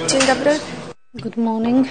Dzień dobry. Good morning.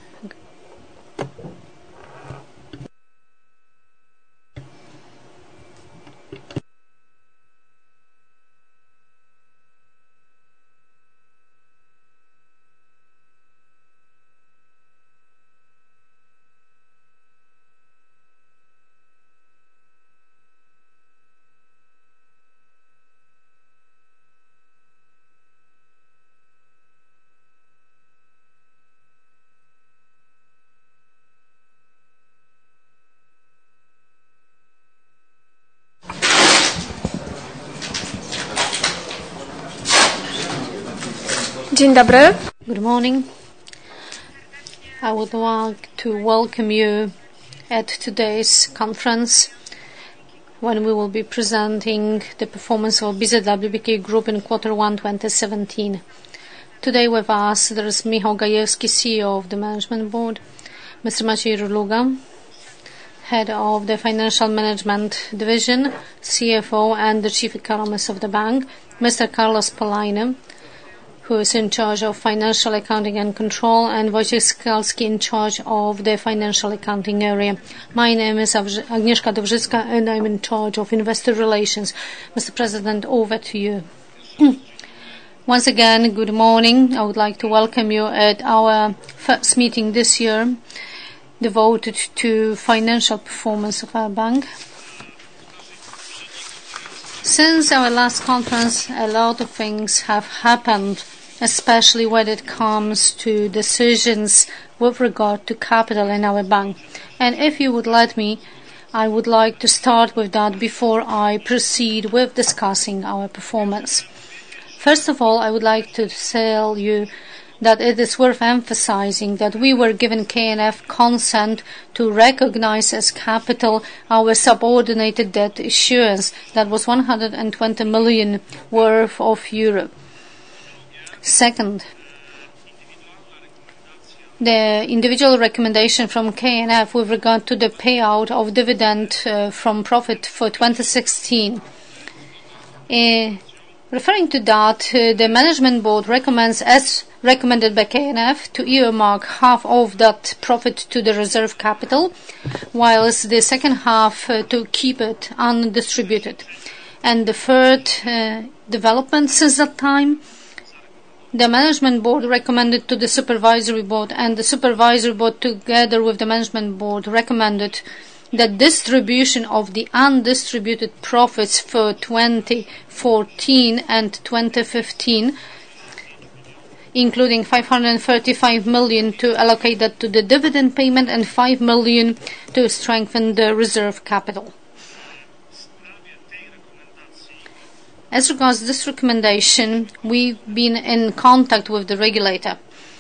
Dzień dobry. Good morning. I would like to welcome you at today's conference when we will be presenting the performance of BZWBK Group in Q1 2017. Today with us there is Michał Gajewski, CEO of the Management Board, Mr. Maciej Ruluga, Head of the Financial Management Division, CFO and the Chief Economist of the bank, Mr. Carlos Polaine, who is in charge of financial accounting and control, and Wojciech Skalski in charge of the financial accounting area. My name is Agnieszka Dowżycka and I'm in charge of investor relations. Mr. President, over to you. Once again, good morning. I would like to welcome you at our first meeting this year devoted to financial performance of our bank. Since our last conference, a lot of things have happened, especially when it comes to decisions with regard to capital in our bank. And if you would let me, I would like to start with that before I proceed with discussing our performance. First of all, I would like to tell you that it is worth emphasizing that we were given KNF consent to recognize as capital our subordinated debt issuance that was 120 million worth of euro. Second, the individual recommendation from KNF with regard to the payout of dividend from profit for 2016. Referring to that, the Management Board recommends, as recommended by KNF, to earmark half of that profit to the reserve capital, whilst the second half to keep it undistributed. And the third development since that time, the Management Board recommended to the Supervisory Board, and the Supervisory Board together with the Management Board recommended that distribution of the undistributed profits for 2014 and 2015, including 535 million to allocate that to the dividend payment and 5 million to strengthen the reserve capital. As regards this recommendation, we've been in contact with the regulator.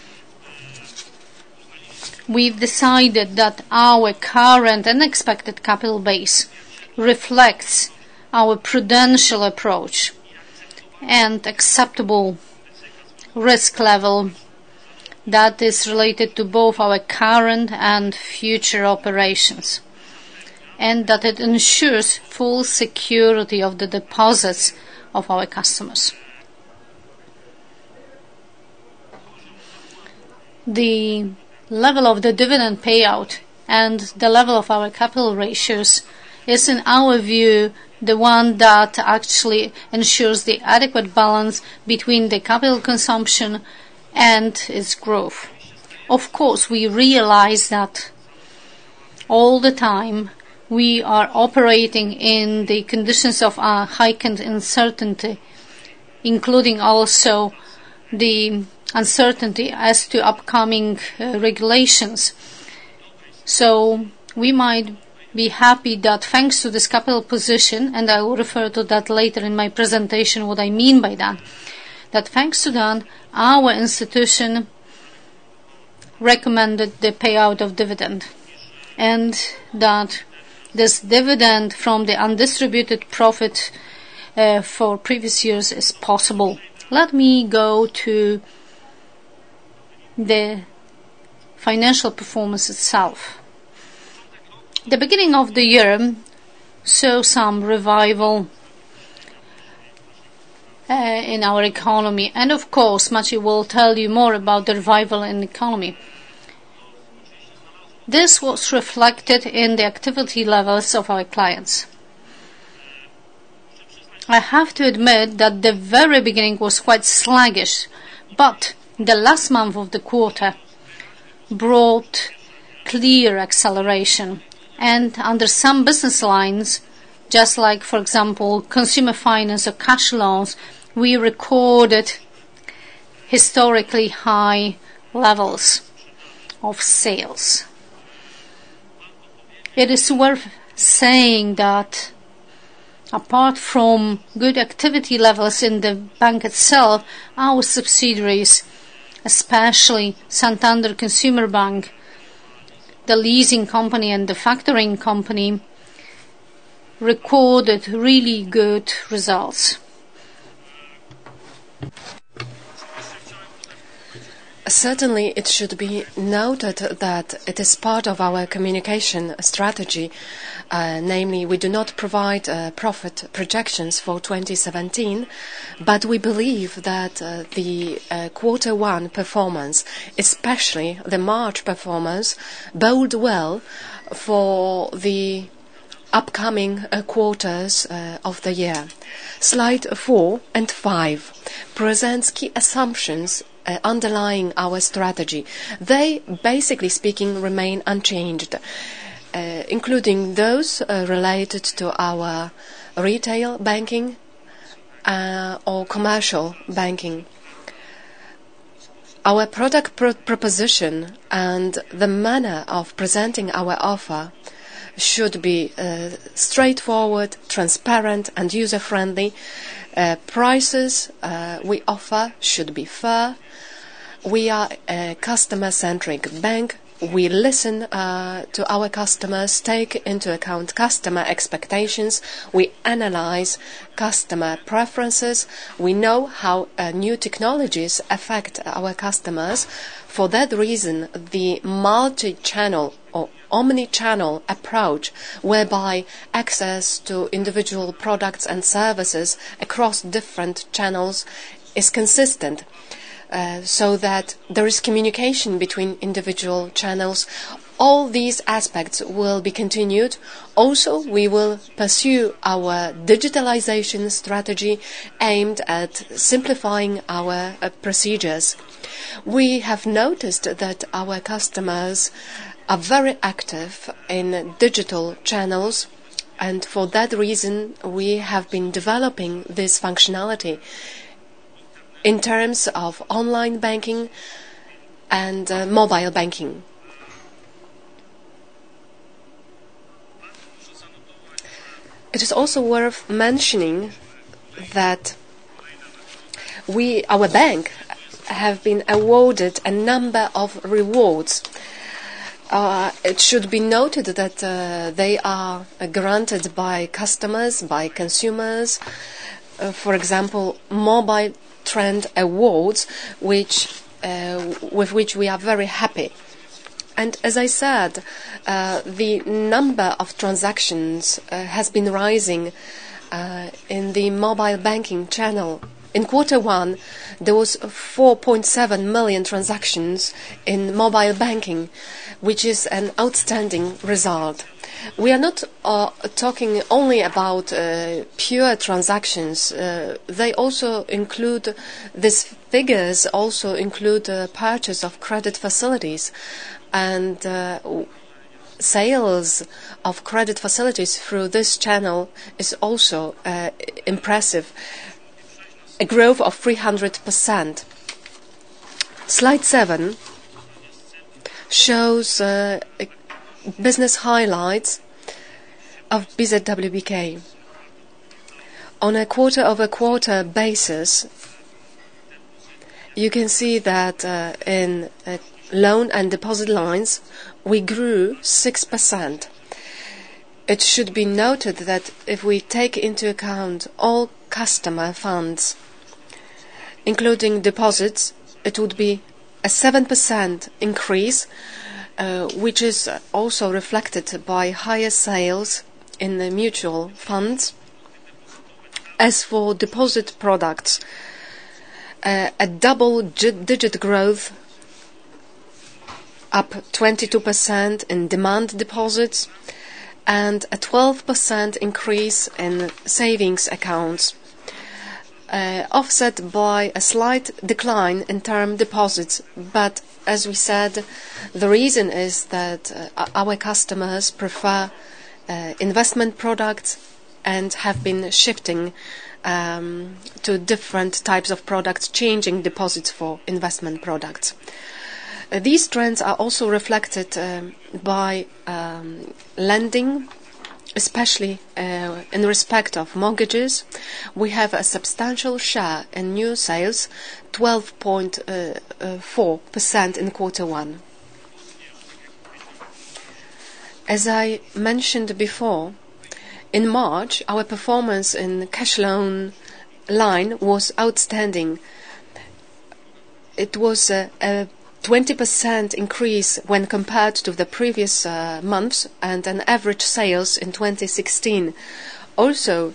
We've decided that our current and expected capital base reflects our prudential approach and acceptable risk level that is related to both our current and future operations, and that it ensures full security of the deposits of our customers. The level of the dividend payout and the level of our capital ratios is, in our view, the one that actually ensures the adequate balance between the capital consumption and its growth. Of course, we realize that all the time we are operating in the conditions of heightened uncertainty, including also the uncertainty as to upcoming regulations. So we might be happy that thanks to this capital position, and I will refer to that later in my presentation what I mean by that, that thanks to that our institution recommended the payout of dividend, and that this dividend from the undistributed profit for previous years is possible. Let me go to the financial performance itself. The beginning of the year saw some revival in our economy. And of course, Maciej will tell you more about the revival in the economy. This was reflected in the activity levels of our clients. I have to admit that the very beginning was quite sluggish, but the last month of the quarter brought clear acceleration. And under some business lines, just like, for example, consumer finance or cash loans, we recorded historically high levels of sales. It is worth saying that apart from good activity levels in the bank itself, our subsidiaries, especially Santander Consumer Bank, the leasing company and the factoring company, recorded really good results. Certainly, it should be noted that it is part of our communication strategy. Namely, we do not provide profit projections for 2017, but we believe that the quarter one performance, especially the March performance, bode well for the upcoming quarters of the year. Slide 4 and 5 presents key assumptions underlying our strategy. They, basically speaking, remain unchanged, including those related to our retail banking or commercial banking. Our product proposition and the manner of presenting our offer should be straightforward, transparent and user-friendly. Prices we offer should be fair. We are a customer-centric bank. We listen to our customers, take into account customer expectations. We analyze customer preferences. We know how new technologies affect our customers. For that reason, the multi-channel or omni-channel approach, whereby access to individual products and services across different channels is consistent, so that there is communication between individual channels. All these aspects will be continued. Also, we will pursue our digitalization strategy aimed at simplifying our procedures. We have noticed that our customers are very active in digital channels, and for that reason we have been developing this functionality in terms of online banking and mobile banking. It is also worth mentioning that our bank, have been awarded a number of rewards. It should be noted that they are granted by customers, by consumers. For example, Mobile Trend Awards, with which we are very happy. And as I said, the number of transactions has been rising in the mobile banking channel. In quarter one, there was 4.7 million transactions in mobile banking, which is an outstanding result. We are not talking only about pure transactions. They also include, these figures also include purchase of credit facilities, and sales of credit facilities through this channel is also impressive. A growth of 300%. Slide 7 shows business highlights of BZWBK. On a quarter-over-quarter basis, you can see that in loan and deposit lines, we grew 6%. It should be noted that if we take into account all customer funds, including deposits, it would be a 7% increase, which is also reflected by higher sales in the mutual funds As for deposit products, a double-digit growth, up 22% in demand deposits, and a 12% increase in savings accounts, offset by a slight decline in term deposits. But as we said, the reason is that our customers prefer investment products and have been shifting to different types of products, changing deposits for investment products. These trends are also reflected by lending, especially in respect of mortgages. We have a substantial share in new sales, 12.4% in Q1. As I mentioned before, in March, our performance in cash loan line was outstanding. It was a 20% increase when compared to the previous months and an average sales in 2016. Also,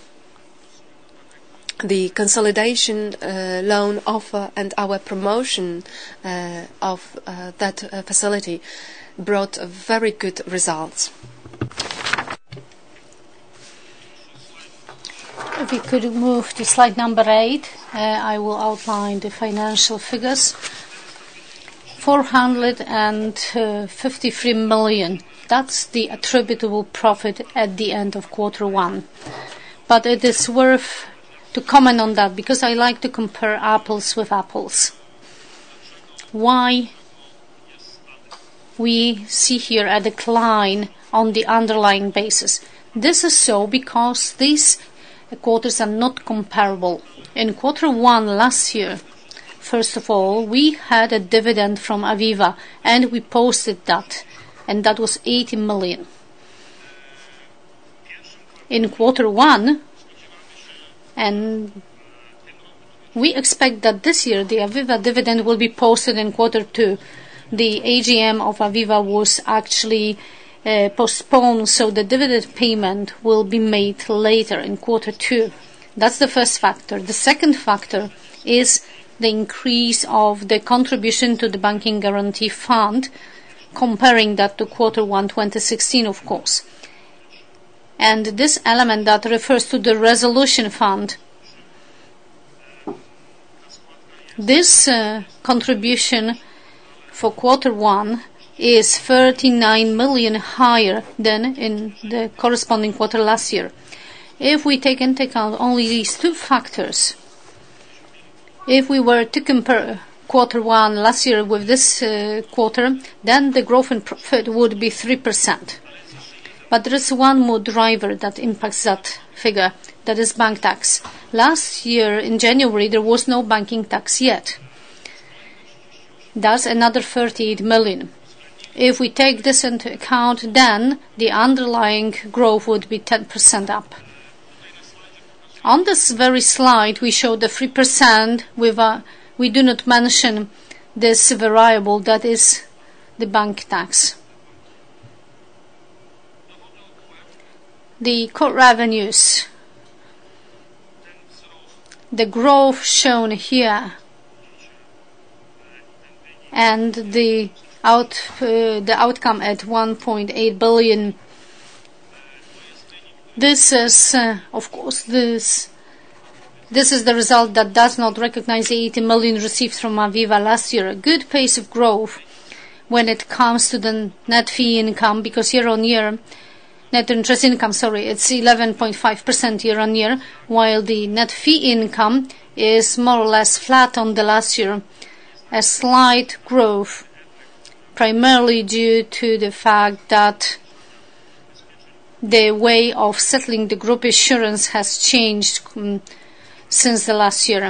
the consolidation loan offer and our promotion of that facility brought very good results. If we could move to slide number 8, I will outline the financial figures. 453 million. That's the attributable profit at the end of Q1. But it is worth to comment on that because I like to compare apples with apples. Why we see here a decline on the underlying basis? This is so because these quarters are not comparable. In Q1 last year, first of all, we had a dividend from Aviva and we posted that, and that was 80 million. In Q1, and we expect that this year the Aviva dividend will be posted in Q2. The AGM of Aviva was actually postponed, so the dividend payment will be made later in Q2. That's the first factor. The second factor is the increase of the contribution to the Banking Guarantee Fund, comparing that to Q1 2016, of course. And this element that refers to the Resolution Fund, this contribution for Q1 is 39 million higher than in the corresponding quarter last year. If we take into account only these two factors, if we were to compare Q1 last year with this quarter, then the growth in profit would be 3%. But there is one more driver that impacts that figure, that is bank tax. Last year in January there was no banking tax yet. That's another 38 million. If we take this into account, then the underlying growth would be 10% up. On this very slide, we show the 3% we do not mention this variable, that is the bank tax. The core revenues, the growth shown here, and the outcome at 1.8 billion. This is, of course, this is the result that does not recognize the 80 million received from Aviva last year. A good pace of growth when it comes to the net fee income, because year-on-year, net interest income, it's 11.5% year-on-year, while the net fee income is more or less flat on the last year. A slight growth, primarily due to the fact that the way of settling the group insurance has changed since the last year.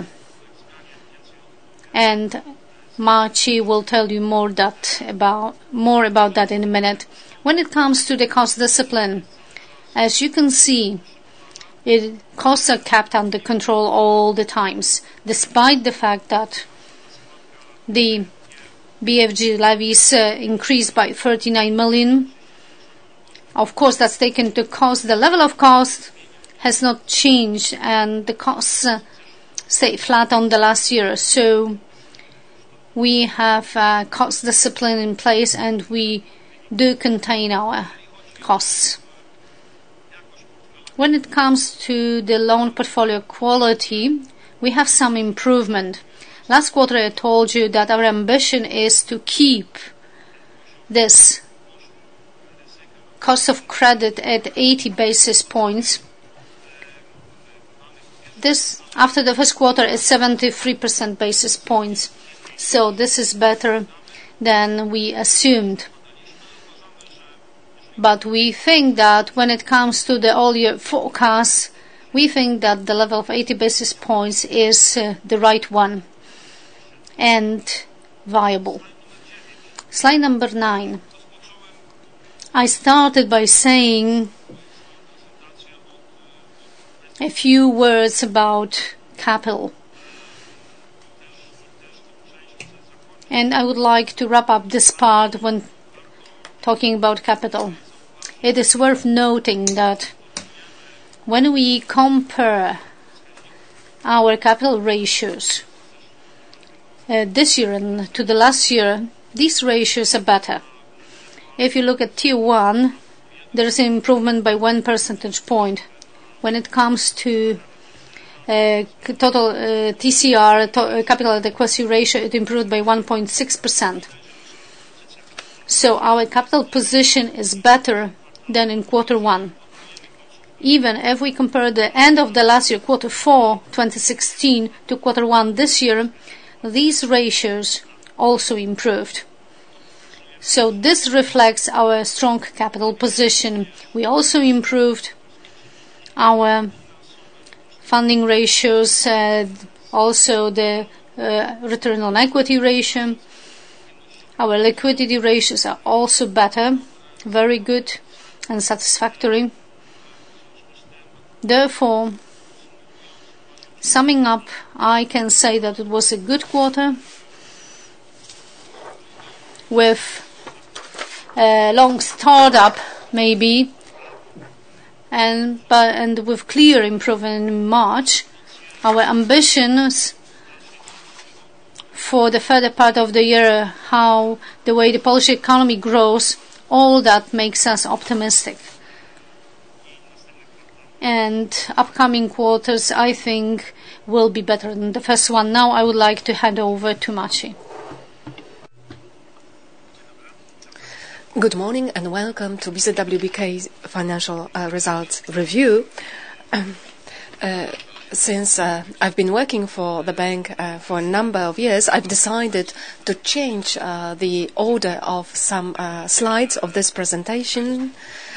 And Maciej will tell you more about that in a minute. When it comes to the cost discipline, as you can see, costs are kept under control all the times, despite the fact that the BFG levies increased by 39 million. Of course, that's taken to cost. The level of cost has not changed, and the costs stay flat on the last year. So we have cost discipline in place, and we do contain our costs. When it comes to the loan portfolio quality, we have some improvement. Last quarter I told you that our ambition is to keep this cost of credit at 80 basis points. This, after the first quarter, is 73% basis points. So this is better than we assumed. But we think that when it comes to the all-year forecast, we think that the level of 80 basis points is the right one and viable. Slide number 9. I started by saying a few words about capital. And I would like to wrap up this part when talking about capital. It is worth noting that when we compare our capital ratios this year and to the last year, these ratios are better. If you look at Tier 1, there is an improvement by 1 percentage point. When it comes to total TCR, capital adequacy ratio, it improved by 1.6%. So our capital position is better than in quarter 1. Even if we compare the end of the last year, quarter 4, 2016, to quarter 1 this year, these ratios also improved. So this reflects our strong capital position. We also improved our funding ratios, also the return on equity ratio. Our liquidity ratios are also better, very good and satisfactory. Therefore, summing up, I can say that it was a good quarter with a long startup maybe, and with clear improvement in March. Our ambitions for the further part of the year, how the way the Polish economy grows, all that makes us optimistic. And upcoming quarters, I think, will be better than the first one. Now I would like to hand over to Maciej. Good morning and welcome to BZWBK's financial results review. Since I've been working for the bank for a number of years, I've decided to change the order of some slides of this presentation,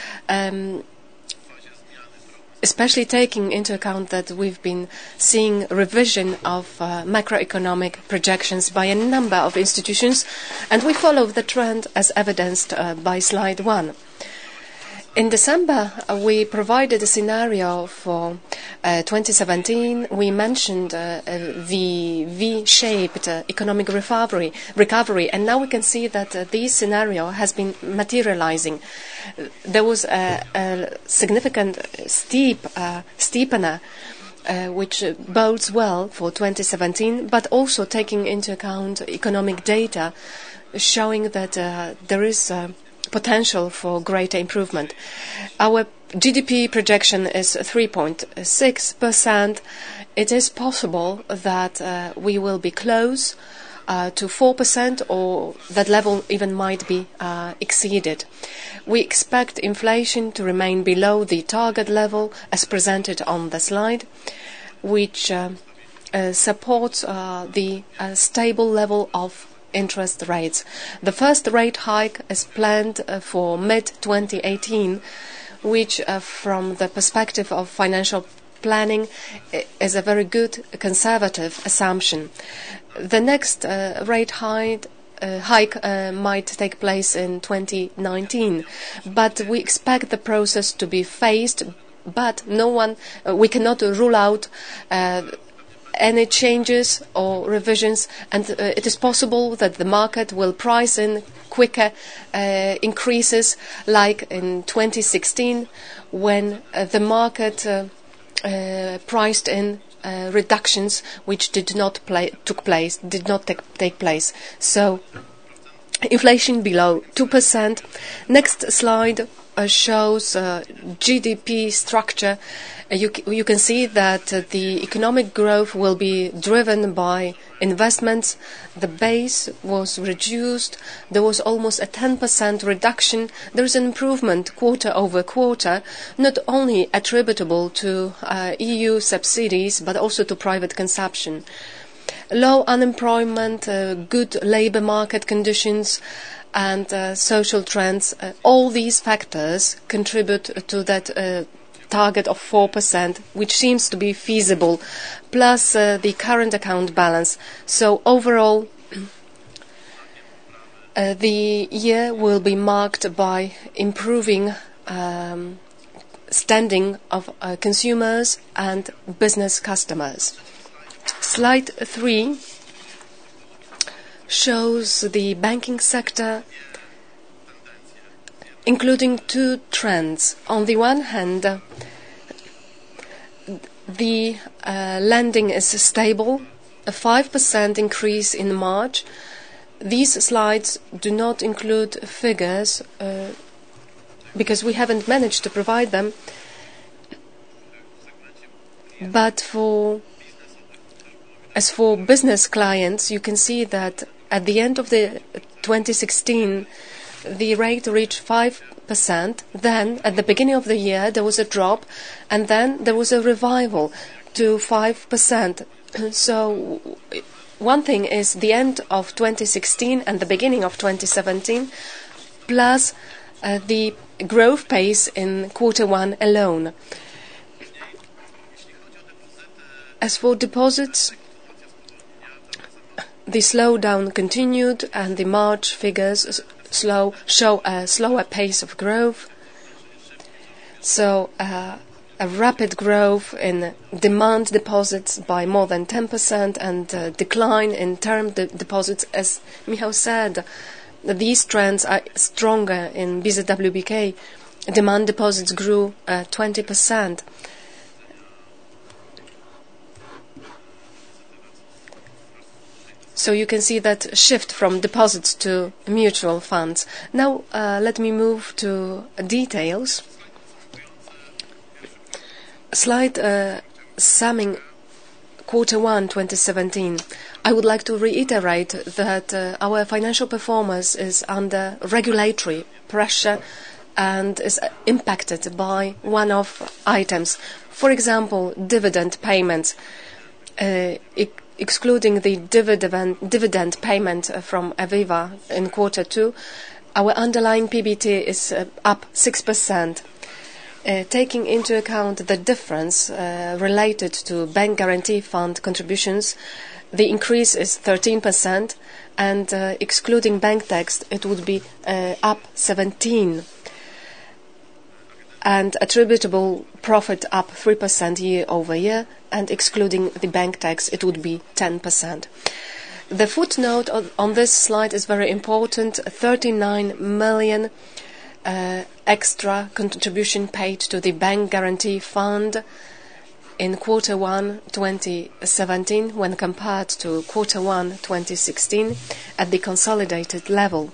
especially taking into account that we've been seeing revision of macroeconomic projections by a number of institutions, and we follow the trend as evidenced by slide 1. In December, we provided a scenario for 2017. We mentioned the V-shaped economic recovery, and now we can see that this scenario has been materializing. There was a significant steepener, which bodes well for 2017, but also taking into account economic data showing that there is potential for greater improvement. Our GDP projection is 3.6%. It is possible that we will be close to 4%, or that level even might be exceeded. We expect inflation to remain below the target level as presented on the slide, which supports the stable level of interest rates. The first rate hike is planned for mid-2018, which from the perspective of financial planning is a very good conservative assumption. The next rate hike might take place in 2019, but we expect the process to be phased, but we cannot rule out any changes or revisions, and it is possible that the market will price in quicker increases, like in 2016, when the market priced in reductions which did not take place. So inflation below 2%. Next slide shows GDP structure. You can see that the economic growth will be driven by investments. The base was reduced. There was almost a 10% reduction. There is an improvement quarter over quarter, not only attributable to EU subsidies, but also to private consumption. Low unemployment, good labor market conditions, and social trends, all these factors contribute to that target of 4%, which seems to be feasible, plus the current account balance. So overall, the year will be marked by improving standing of consumers and business customers. Slide 3 shows the banking sector, including two trends. On the one hand, the lending is stable, a 5% increase in March. These slides do not include figures because we haven't managed to provide them, but as for business clients, you can see that at the end of the 2016, the rate reached 5%. Then, at the beginning of the year, there was a drop, and then there was a revival to 5%. So, one thing is the end of 2016 and the beginning of 2017, plus the growth pace in Q1 alone. As for deposits, the slowdown continued, and the March figures show a slower pace of growth. So a rapid growth in demand deposits by more than 10% and a decline in term deposits. As Michał said, these trends are stronger in BZWBK. Demand deposits grew 20%. So you can see that shift from deposits to mutual funds. Now let me move to details. Slide summing Q1 2017. I would like to reiterate that our financial performance is under regulatory pressure and is impacted by one-off items. For example, dividend payments. Excluding the dividend payment from Aviva in Q2, our underlying PBT is up 6%. Taking into account the difference related to Bank Guarantee Fund contributions, the increase is 13%, and excluding bank tax, it would be up 17%. And attributable profit up 3% year over year, and excluding the bank tax, it would be 10%. The footnote on this slide is very important. 39 million extra contribution paid to the Bank Guarantee Fund in Q1 2017 when compared to Q1 2016 at the consolidated level.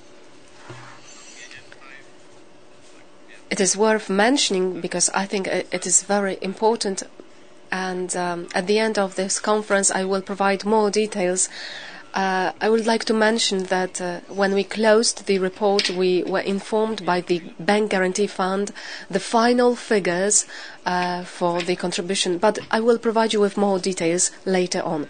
It is worth mentioning because I think it is very important, and at the end of this conference I will provide more details. I would like to mention that when we closed the report, we were informed by the Bank Guarantee Fund the final figures for the contribution, but I will provide you with more details later on.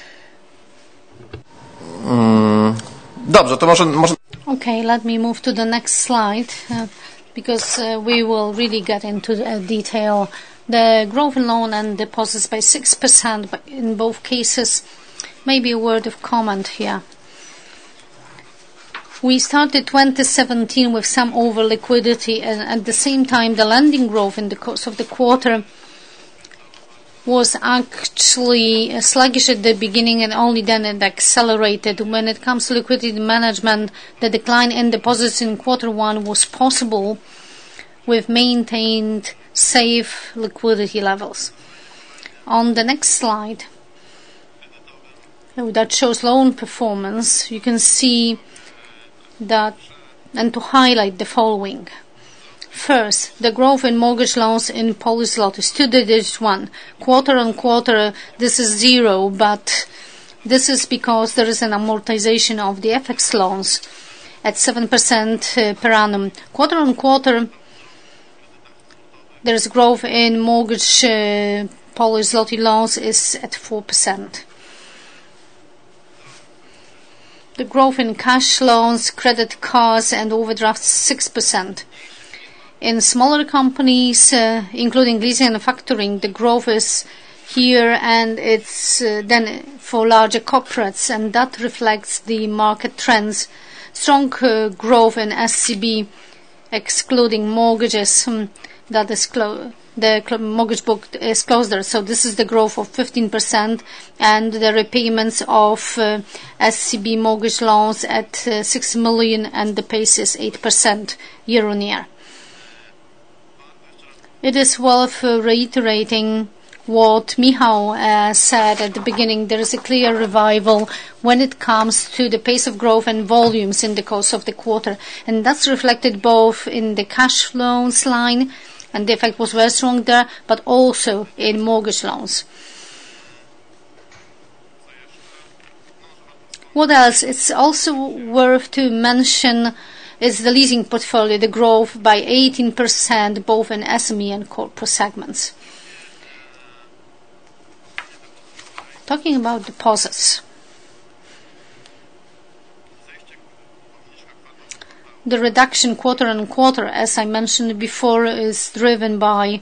Dobrze, to może... Okay, let me move to the next slide. Because we will really get into detail. The growth in loan and deposits by 6%, but in both cases, maybe a word of comment here. We started 2017 with some over liquidity, and at the same time, the lending growth in the course of the quarter was actually sluggish at the beginning, and only then it accelerated. When it comes to liquidity management, the decline in deposits in Q1 was possible with maintained safe liquidity levels. On the next slide, that shows loan performance, you can see that, and to highlight the following. First, the growth in mortgage loans in Polish zlotys, two-digit one. Quarter on quarter, this is 0, but this is because there is an amortization of the FX loans at 7% per annum. Quarter on quarter, there is growth in mortgage Polish zloty loans is at 4%. The growth in cash loans, credit cards and overdrafts 6%. In smaller companies, including leasing and factoring, the growth is here, and it's then for larger corporates, and that reflects the market trends. Strong growth in SCB, excluding mortgages, that is the mortgage book is closed there. So this is the growth of 15%, and the repayments of SCB mortgage loans at 6 million, and the pace is 8% year on year. It is worth reiterating what Michał said at the beginning. There is a clear revival when it comes to the pace of growth and volumes in the course of the quarter, and that's reflected both in the cash loans line, and the effect was very strong there, but also in mortgage loans. What else? It's also worth to mention is the leasing portfolio, the growth by 18%, both in SME and corporate segments. Talking about deposits. The reduction quarter on quarter, as I mentioned before, is driven by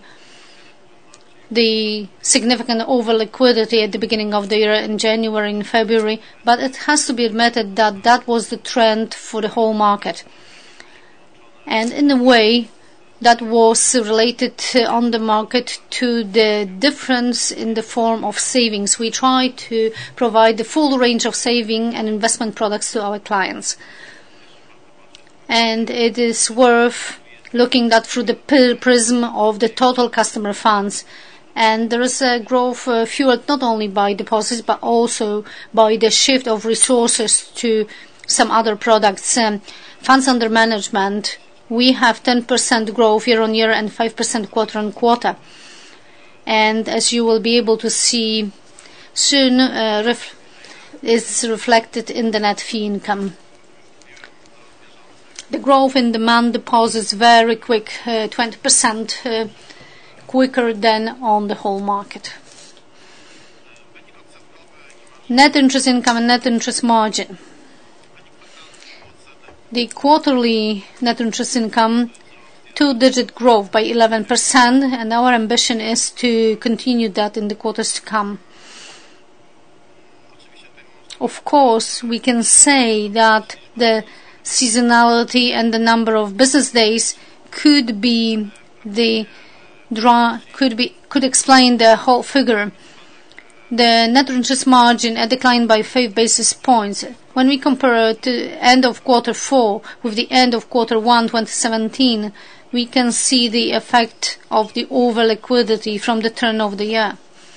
the significant over-liquidity at the beginning of the year in January and February, but it has to be admitted that that was the trend for the whole market. And in a way, that was related on the market to the difference in the form of savings. We try to provide the full range of saving and investment products to our clients. And it is worth looking at through the prism of the total customer funds. And there is a growth fueled not only by deposits, but also by the shift of resources to some other products. Funds under management, we have 10% growth year on year and 5% quarter on quarter. And as you will be able to see soon, is reflected in the net fee income. The growth in demand deposits very quick, 20% quicker than on the whole market. Net interest income and net interest margin. The quarterly net interest income, two-digit growth by 11%, and our ambition is to continue that in the quarters to come. Of course, we can say that the seasonality and the number of business days could explain the whole figure. The net interest margin declined by 5 basis points. When we compare to end of quarter 4 with the end of quarter 1 2017, we can see the effect of the over liquidity from the turn of the year.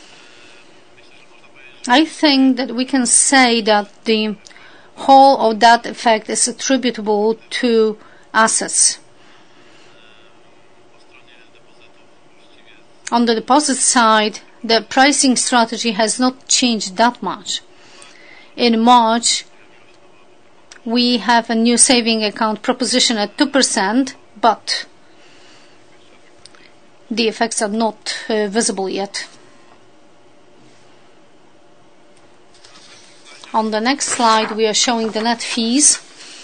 I think that we can say that the whole of that effect is attributable to assets. On the deposit side, the pricing strategy has not changed that much. In March, we have a new saving account proposition at 2%, but the effects are not visible yet. On the next slide, we are showing the net fees.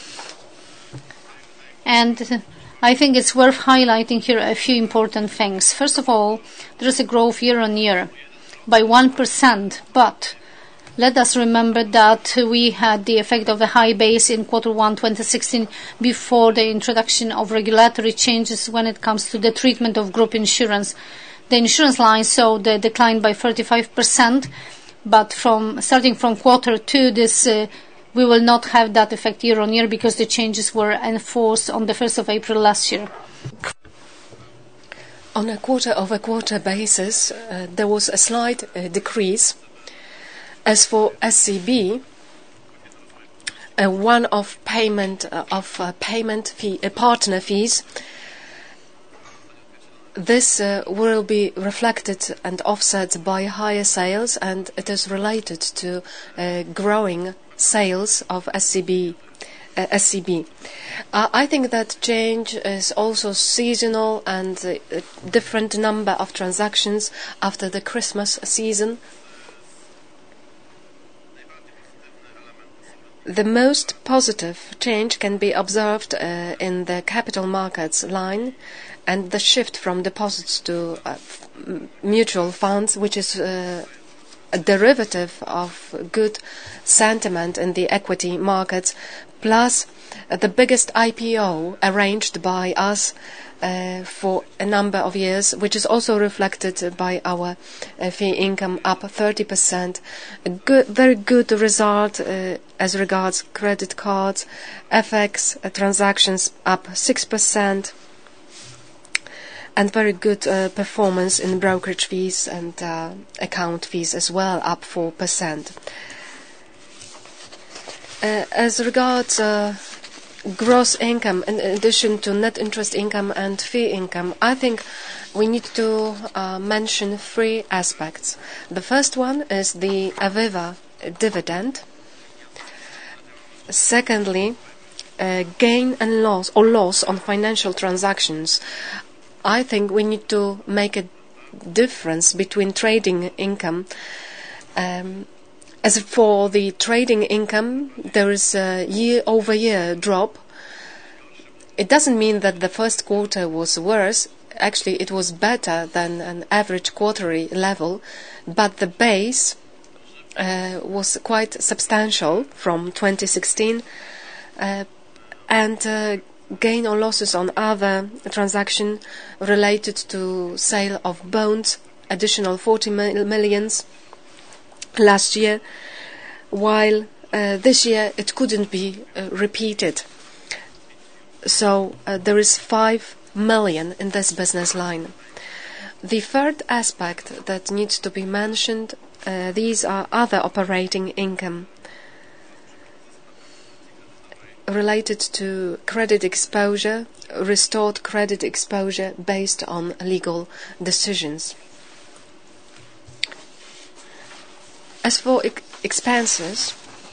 And I think it's worth highlighting here a few important things. First of all, there is a growth year on year by 1%, but let us remember that we had the effect of the high base in quarter 1 2016 before the introduction of regulatory changes when it comes to the treatment of group insurance. The insurance line saw the decline by 35%, but starting from quarter 2, we will not have that effect year on year because the changes were enforced on the 1st of April last year. On a quarter-over-quarter basis, there was a slight decrease. As for SCB, a one-off payment of partner fees, this will be reflected and offset by higher sales, and it is related to growing sales of SCB. I think that change is also seasonal and a different number of transactions after the Christmas season. The most positive change can be observed in the capital markets line and the shift from deposits to mutual funds, which is a derivative of good sentiment in the equity markets, plus the biggest IPO arranged by us for a number of years, which is also reflected by our fee income up 30%. Very good result as regards credit cards, FX transactions up 6%, and very good performance in brokerage fees and account fees as well, up 4%. As regards gross income, in addition to net interest income and fee income, I think we need to mention three aspects. The first one is the Aviva dividend. Secondly, gain and loss or loss on financial transactions. I think we need to make a difference between trading income. As for the trading income, there is a year-over-year drop. It doesn't mean that the first quarter was worse. Actually, it was better than an average quarterly level, but the base was quite substantial from 2016, and gain or losses on other transactions related to sale of bonds, additional 40 millions last year, while this year it couldn't be repeated. So there is 5 million in this business line. The third aspect that needs to be mentioned, these are other operating income related to credit exposure, restored credit exposure based on legal decisions. As for expenses,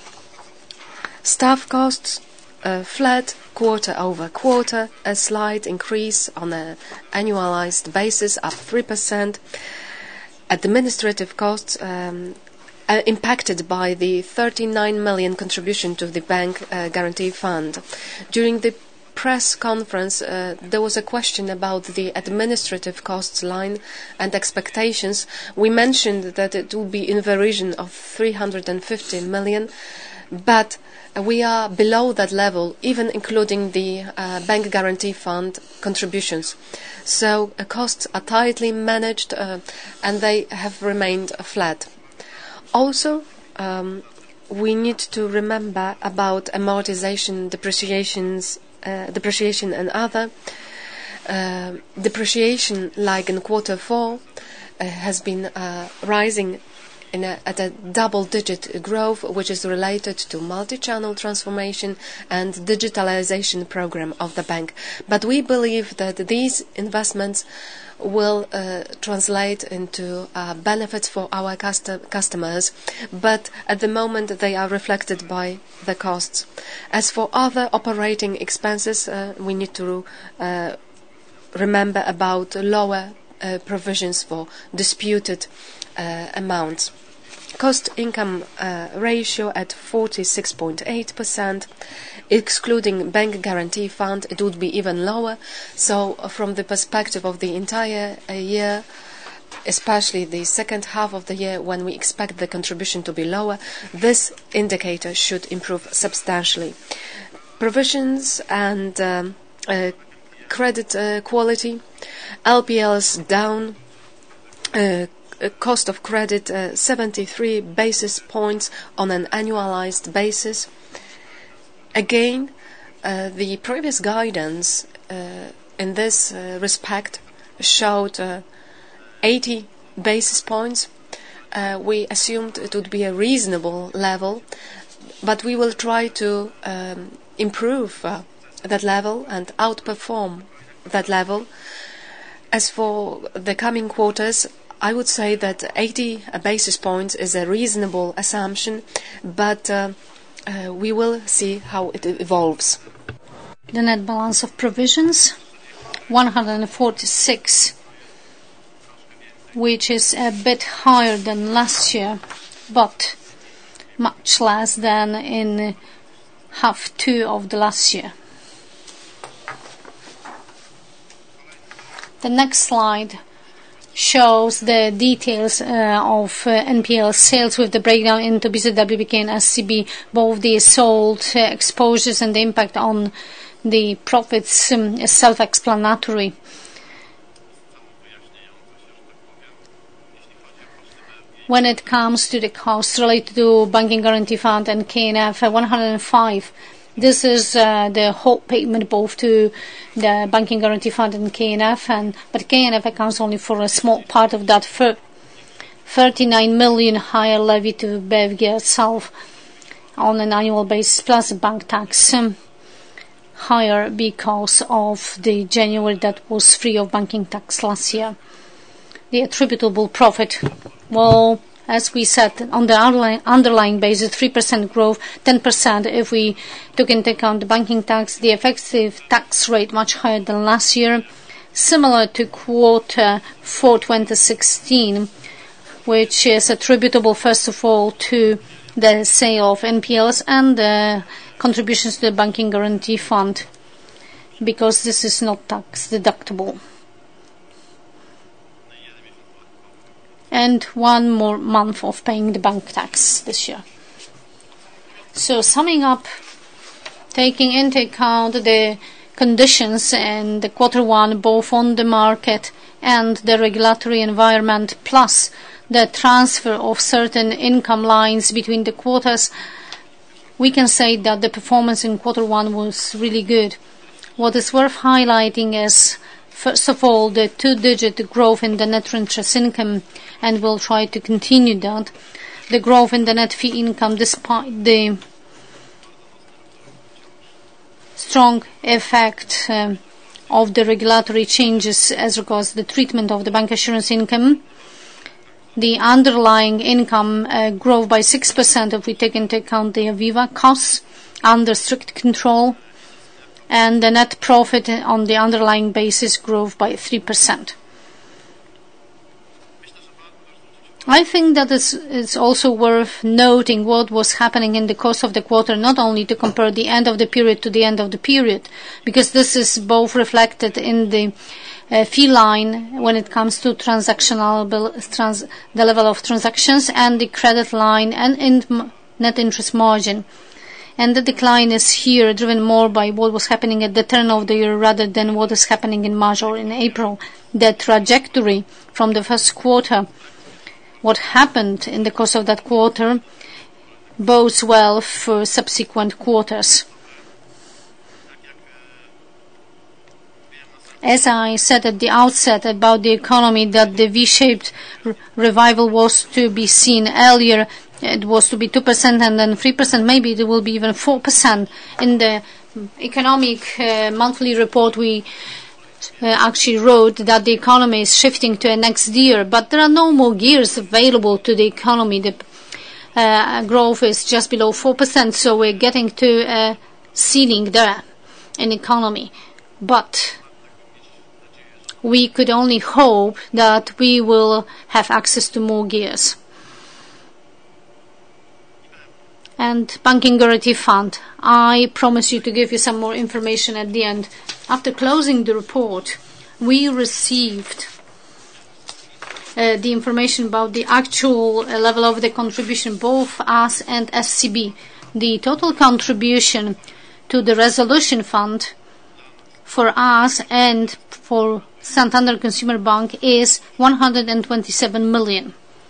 staff costs flat quarter-over-quarter, a slight increase on an annualized basis, up 3%. Administrative costs impacted by the 39 million contribution to the Bank Guarantee Fund. During the press conference, there was a question about the administrative costs line and expectations. We mentioned that it will be in the region of 350 million, but we are below that level, even including the Bank Guarantee Fund contributions. So costs are tightly managed and they have remained flat. Also, we need to remember about amortization, depreciation and other. Depreciation, like in quarter 4, has been rising at a double-digit growth, which is related to multi-channel transformation and digitalization program of the bank. But we believe that these investments will translate into benefits for our customers, but at the moment they are reflected by the costs. As for other operating expenses, we need to remember about lower provisions for disputed amounts. Cost-income ratio at 46.8%. Excluding Bank Guarantee Fund, it would be even lower. So from the perspective of the entire year, especially the second half of the year, when we expect the contribution to be lower, this indicator should improve substantially. Provisions and credit quality, LPLs down, cost of credit 73 basis points on an annualized basis. Again, the previous guidance in this respect showed 80 basis points. We assumed it would be a reasonable level, but we will try to improve that level and outperform that level. As for the coming quarters, I would say that 80 basis points is a reasonable assumption, but we will see how it evolves. The net balance of provisions, 146, which is a bit higher than last year, but much less than in half two of the last year. The next slide shows the details of NPL sales with the breakdown into BZWBK and SCB, both the sold exposures and the impact on the profits is self-explanatory. When it comes to the costs related to Banking Guarantee Fund and KNF, 105. This is the whole payment both to the Banking Guarantee Fund and KNF, but KNF accounts only for a small part of that. 39 million higher levy to BFG itself on an annual basis, plus bank tax higher because of the January that was free of banking tax last year. The attributable profit, well, as we said, on the underlying basis, 3% growth, 10% if we took into account the banking tax, the effective tax rate much higher than last year, similar to quarter 4 2016, which is attributable first of all to the sale of NPLs and the contributions to the Banking Guarantee Fund, because this is not tax deductible. And one more month of paying the bank tax this year. So summing up, taking into account the conditions in the quarter one, both on the market and the regulatory environment, plus the transfer of certain income lines between the quarters, we can say that the performance in quarter one was really good. What is worth highlighting is, first of all, the two-digit growth in the net interest income, and we'll try to continue that. The growth in the net fee income, despite the strong effect of the regulatory changes as regards the treatment of the bank assurance income. The underlying income growth by 6% if we take into account the Aviva costs under strict control, and the net profit on the underlying basis growth by 3%. I think that it's also worth noting what was happening in the course of the quarter, not only to compare the end of the period to the end of the period, because this is both reflected in the fee line when it comes to the level of transactions, and the credit line and in net interest margin. And the decline is here driven more by what was happening at the turn of the year rather than what is happening in March or in April. The trajectory from the first quarter, what happened in the course of that quarter, bodes well for subsequent quarters. As I said at the outset about the economy, that the V-shaped revival was to be seen earlier. It was to be 2% and then 3%, maybe it will be even 4%. In the economic monthly report, we actually wrote that the economy is shifting to a next gear, but there are no more gears available to the economy. The growth is just below 4%, so we're getting to a ceiling there in economy. But we could only hope that we will have access to more gears. And Banking Guarantee Fund, I promise you to give you some more information at the end. After closing the report, we received the information about the actual level of the contribution, both us and SCB. The total contribution to the resolution fund for us and for Santander Consumer Bank is 127 million.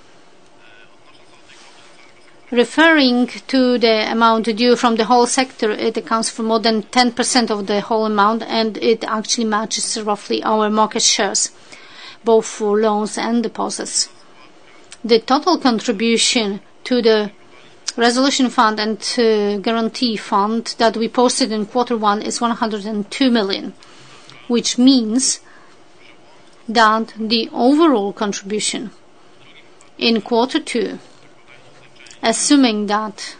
Referring to the amount due from the whole sector, it accounts for more than 10% of the whole amount, and it actually matches roughly our market shares. both for loans and deposits. The total contribution to the Resolution Fund and Guarantee Fund that we posted in Q1 is 102 million, which means that the overall contribution in Q2, assuming that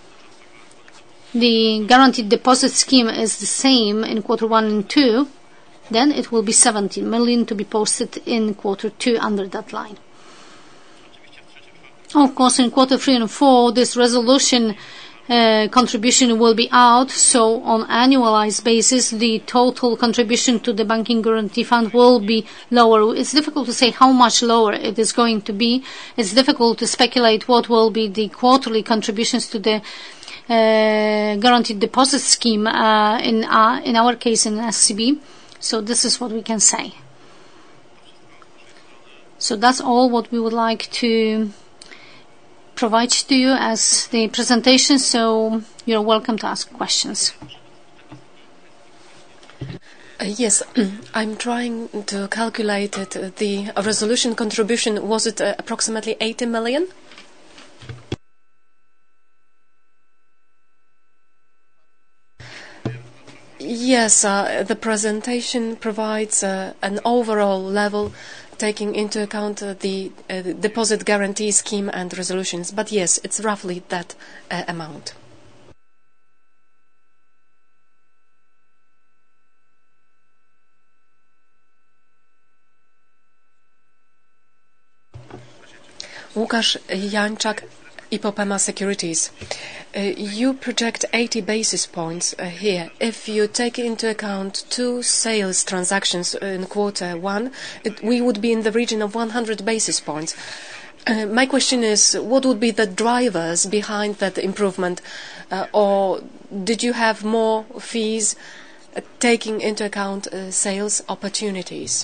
the guaranteed deposit scheme is the same in Q1 and 2, then it will be 17 million to be posted in Q2 under that line. Of course, in Q3 and 4, this resolution contribution will be out, so on annualized basis, the total contribution to the Banking Guarantee Fund will be lower. It's difficult to say how much lower it is going to be. It's difficult to speculate what will be the quarterly contributions to the guaranteed deposit scheme in our case in SCB. So this is what we can say. So that's all what we would like to provide to you as the presentation, so you're welcome to ask questions. Yes, I'm trying to calculate it. The resolution contribution, was it approximately 80 million? Yes, the presentation provides an overall level taking into account the deposit guarantee scheme and resolutions. But yes, it's roughly that amount. Łukasz Jańczak, Ipopema Securities. You project 80 basis points here. If you take into account 2 sales transactions in Q1, we would be in the region of 100 basis points. My question is, what would be the drivers behind that improvement? Or did you have more fees taking into account sales opportunities?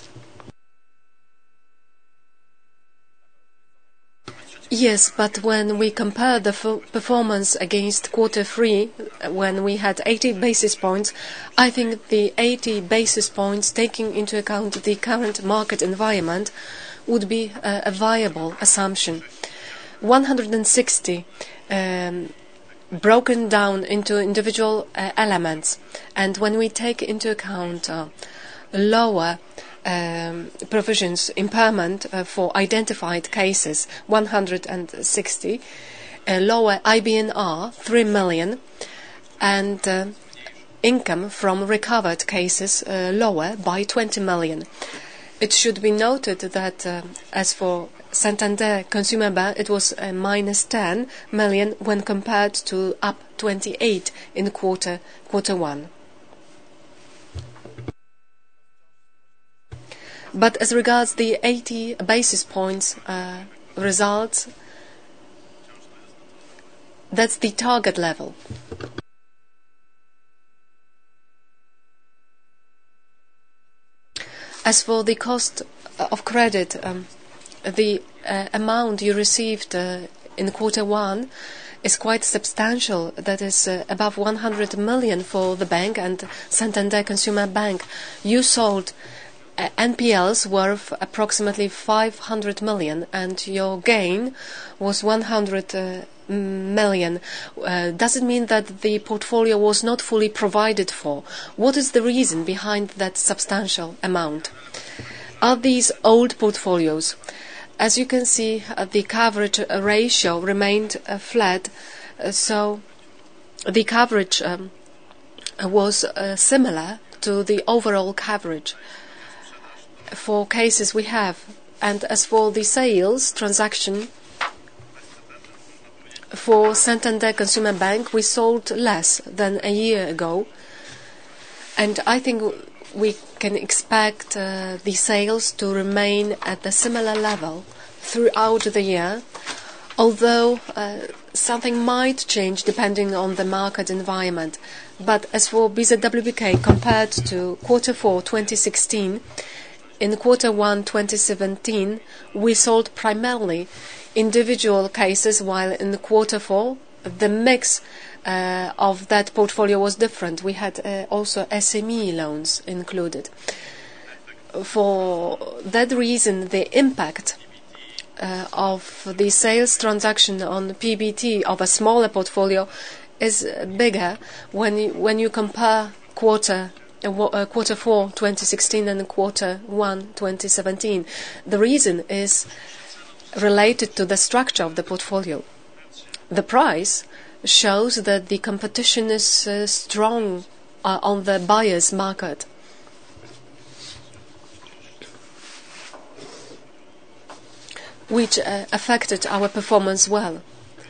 Yes, but when we compare the performance against Q3, when we had 80 basis points, I think the 80 basis points, taking into account the current market environment, would be a viable assumption. 160 broken down into individual elements, and when we take into account lower provisions, impairment for identified cases, 160, lower IBNR, 3 million, and income from recovered cases lower by 20 million. It should be noted that as for Santander Consumer Bank, it was minus 10 million when compared to up 28 in Q1. But as regards the 80 basis points results, that's the target level. As for the cost of credit, the amount you received in Q1 is quite substantial. That is above 100 million for the bank and Santander Consumer Bank. You sold NPLs worth approximately 500 million and your gain was 100 million. Does it mean that the portfolio was not fully provided for? What is the reason behind that substantial amount? Are these old portfolios? As you can see, the coverage ratio remained flat, so the coverage was similar to the overall coverage for cases we have. And as for the sales transaction for Santander Consumer Bank, we sold less than a year ago, and I think we can expect the sales to remain at the similar level throughout the year, although something might change depending on the market environment. But as for BZWK, compared to Q4 2016, in Q1 2017, we sold primarily individual cases, while in Q4, the mix of that portfolio was different. We had also SME loans included. For that reason, the impact of the sales transaction on PBT of a smaller portfolio is bigger when you compare quarter 4 2016 and quarter 1 2017. The reason is related to the structure of the portfolio. The price shows that the competition is strong on the buyer's market. Which affected our performance well.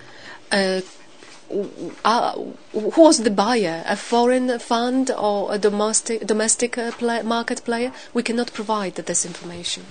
Who was the buyer? A foreign fund or a domestic market player? We cannot provide this information.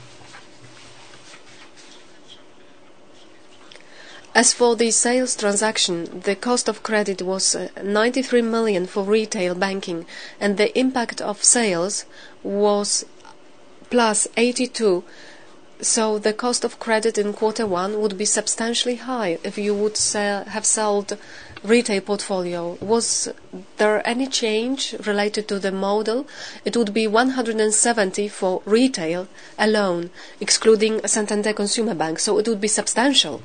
As for the sales transaction, the cost of credit was 93 million for retail banking, and the impact of sales was plus 82. So the cost of credit in quarter 1 would be substantially high if you would have sold retail portfolio. Was there any change related to the model? It would be 170 for retail alone, excluding Santander Consumer Bank. So it would be substantial.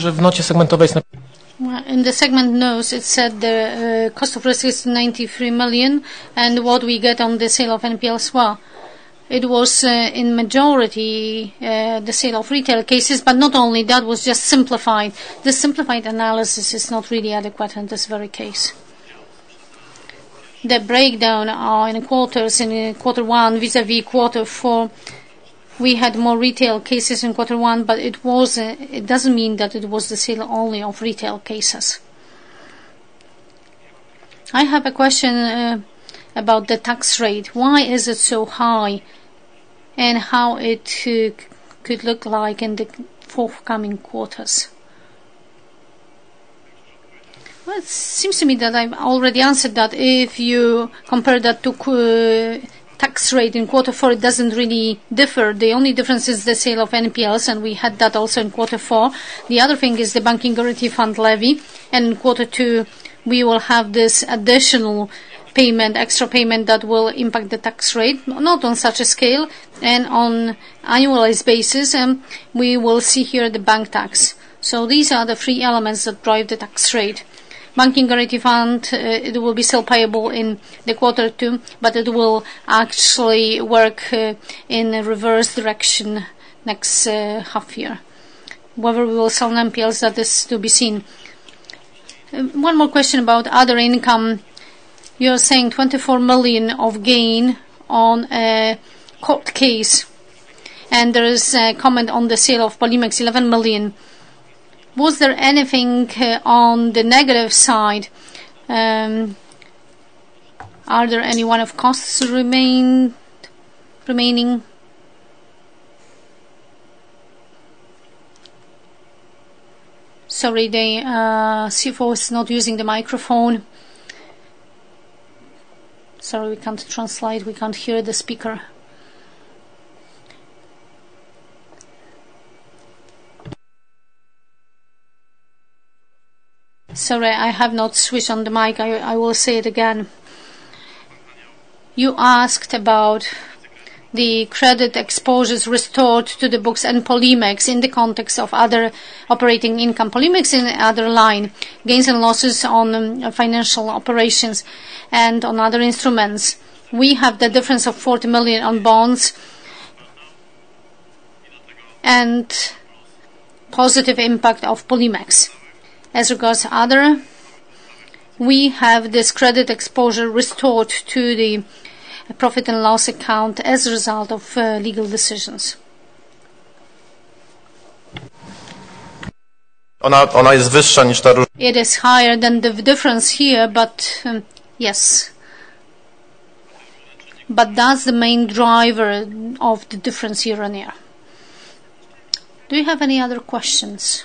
In the segment notes, it said the cost of risk is 93 million, and what we get on the sale of NPLs, well, it was in majority the sale of retail cases, but not only that, was just simplified. The simplified analysis is not really adequate in this very case. The breakdown in quarters, in quarter 1 vis-à-vis quarter 4, we had more retail cases in quarter 1, but it doesn't mean that it was the sale only of retail cases. I have a question about the tax rate. Why is it so high, and how it could look like in the forthcoming quarters? Well, it seems to me that I've already answered that. If you compare that to tax rate in quarter 4, it doesn't really differ. The only difference is the sale of NPLs, and we had that also in quarter 4. The other thing is the Banking Guarantee Fund levy, and in quarter 2 we will have this additional payment, extra payment that will impact the tax rate, not on such a scale, and on annualized basis, and we will see here the bank tax. So these are the 3 elements that drive the tax rate. Banking Guarantee Fund, it will be still payable in the quarter 2, but it will actually work in a reverse direction next half year. Whether we will sell NPLs, that is to be seen. One more question about other income. You're saying 24 million of gain on a court case, and there is a comment on the sale of Polimex, 11 million. Was there anything on the negative side? Are there any one-off costs remaining? Sorry, the CFO is not using the microphone. Sorry, we can't translate. We can't hear the speaker. Sorry, I have not switched on the mic. I will say it again. You asked about the credit exposures restored to the books and Polimex in the context of other operating income. Polimex in other line, gains and losses on financial operations and on other instruments. We have the difference of 40 million on bonds and positive impact of Polimex. As regards other, we have this credit exposure restored to the profit and loss account as a result of legal decisions. Ona jest wyższa niż ta różnica. It is higher than the difference here, but yes. But that's the main driver of the difference year on year. Do you have any other questions?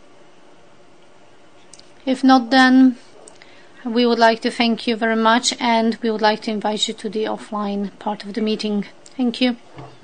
If not, then we would like to thank you very much, and we would like to invite you to the offline part of the meeting. Thank you.